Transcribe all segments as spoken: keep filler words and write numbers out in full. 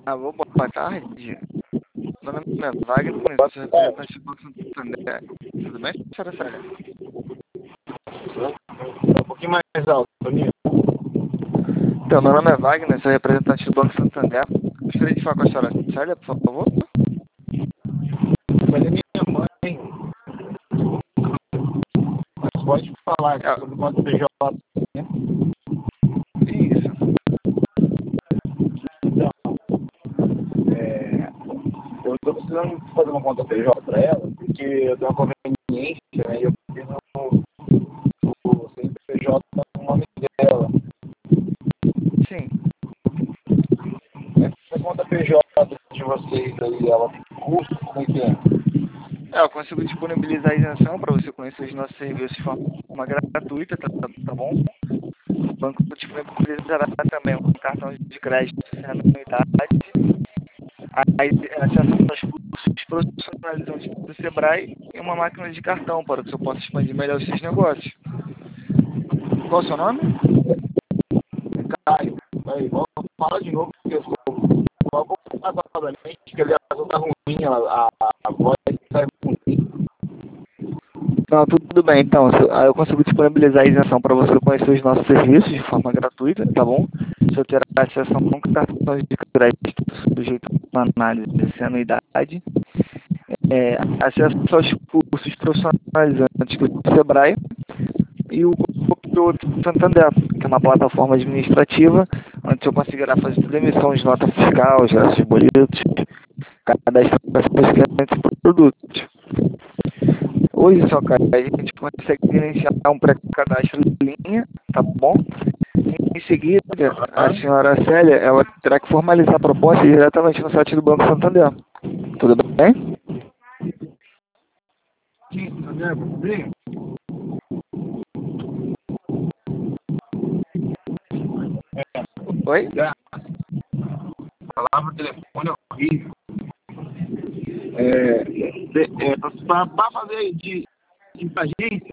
Alô, boa tarde. Meu nome é Wagner, eu sou representante do Banco Santander. Tudo bem, senhora Célia? Um pouquinho mais alto, Toninho. Então, meu nome é Wagner, sou representante do Banco Santander. Gostaria de falar com a senhora Célia, por favor? Mas é minha mãe. Mas pode falar É, sobre o Banco P J, né? isso. Então, é, eu estou precisando fazer uma conta P J para ela, porque eu tenho uma conveniência, né? E eu fiz o, o C N P J no nome dela. Sim. Essa conta P J de vocês aí, ela tem custo? Como é que é? É, eu consigo disponibilizar a isenção para você conhecer os nossos serviços de forma gratuita, tá, tá bom? O banco disponibilizará também um cartão de crédito sem anuidade, aí acesso aos cursos profissionalizantes do Sebrae e uma máquina de cartão para que você possa expandir melhor os seus negócios. Qual o seu nome? Caio, aí, vamos falar de novo, porque eu estou logo passadamente, que aliás está ruim, a, a, a voz está ruim. Não, tudo bem, então, se eu, aí eu consigo disponibilizar a isenção para você conhecer os nossos serviços de forma gratuita, tá bom? Você terá acesso a um cartão de crédito sujeito a análise sem anuidade, é, acesso aos cursos profissionalizantes do Sebrae e o Conteúdo Santander, que é uma plataforma administrativa onde você conseguirá fazer toda a emissão de nota fiscal, gerar seus boletos, cadastrar seus clientes e produtos. Hoje, só cara, a gente consegue iniciar um pré-cadastro em linha, tá bom? Em seguida, a senhora Célia, ela terá que formalizar a proposta diretamente no site do Banco Santander. Tudo bem? Sim, Santander, vamos ver. Oi? A palavra telefone é horrível. É, é, para fazer de, de agência,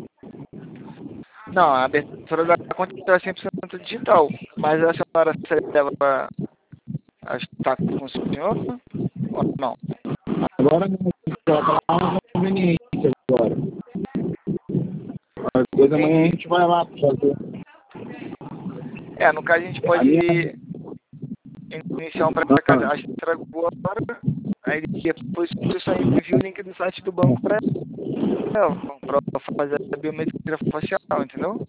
Não, a abertura da conta é cem por cento digital, mas a senhora Célia vai estar com o senhor ou não? agora não está uma conveniência agora. Mas depois amanhã a Entendi. gente vai lá fazer. É, no caso a gente A minha, pode iniciar um pré-cadastro agora, aí depois você só envia o link do site do banco para ela, para fazer a biometria facial, entendeu?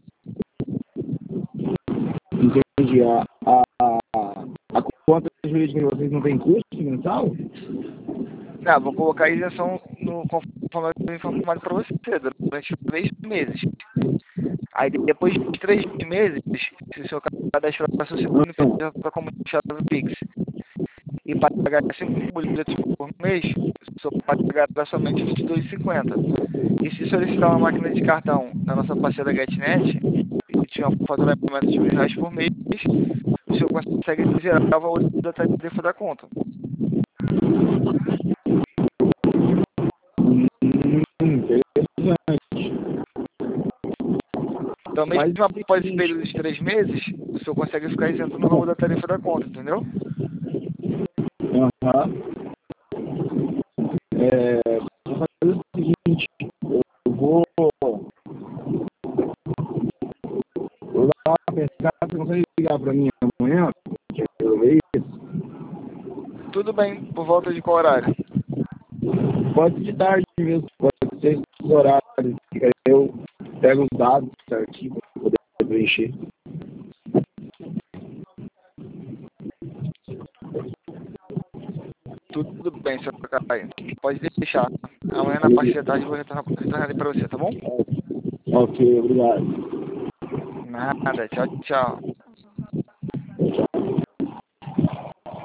entendi. A, a, a conta jurídica de vocês não tem custo mensal? Não, vou colocar a isenção no, conforme eu informado para você, durante três meses. Aí depois de três meses, se o seu cadastro para seu segundo para como chave Pix e pagar cinco boletos por mês, o senhor pagará somente vinte e dois reais e cinquenta centavos. E se solicitar uma máquina de cartão da nossa parceira GetNet e tiver um faturamento de mil reais por mês, o senhor consegue zerar o valor da tarifa da conta. Hum, interessante. Então, mesmo Mas após esse período de três meses, o senhor consegue ficar isento no valor da tarifa da conta, entendeu? aham. É, vou fazer o seguinte, eu vou, vou dar uma pensada, você consegue ligar para mim amanhã? Que eu vejo isso. Tudo bem, por volta de qual horário? Pode ser de tarde mesmo, pode ser os horários, que aí eu pego os dados certinho para poder preencher. Tudo bem, senhor Caio. Pode deixar. Amanhã na parte da tarde eu vou retornar, retornar para você, tá bom? Ok, obrigado. Nada, tchau, tchau.